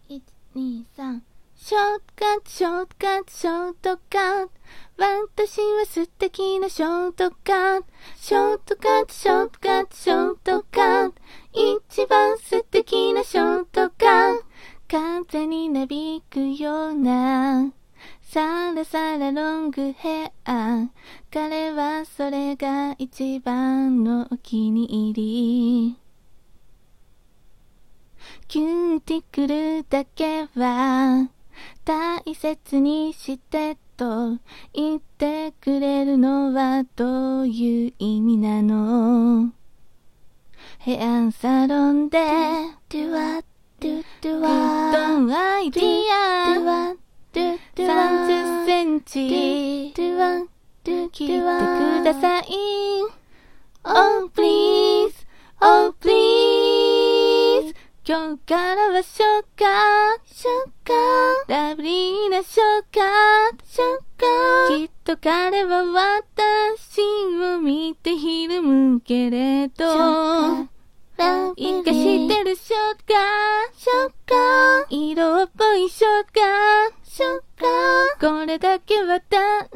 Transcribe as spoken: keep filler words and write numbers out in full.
いち、に、さん。ショートカット、ショートカット、ショートカット。私は素敵なショートカット。ショートカット、ショートカット、ショートカット。一番素敵なショートカット。風になびくようなサラサラロングヘア。彼はそれが一番のお気に入り。キューティクルだけは大切にしてと言ってくれるのはどういう意味なの。ヘアサロンでドゥワドゥドゥワグッドアイディアさんじゅっセンチ切ってください。 Oh please Oh please。 今日からはショーカーショーカーラブリーなショーカーショーカー。きっと彼は私を見てひるむけれど生かしてるショーカーショーカー色っぽいショーカーショーカー。これだけは大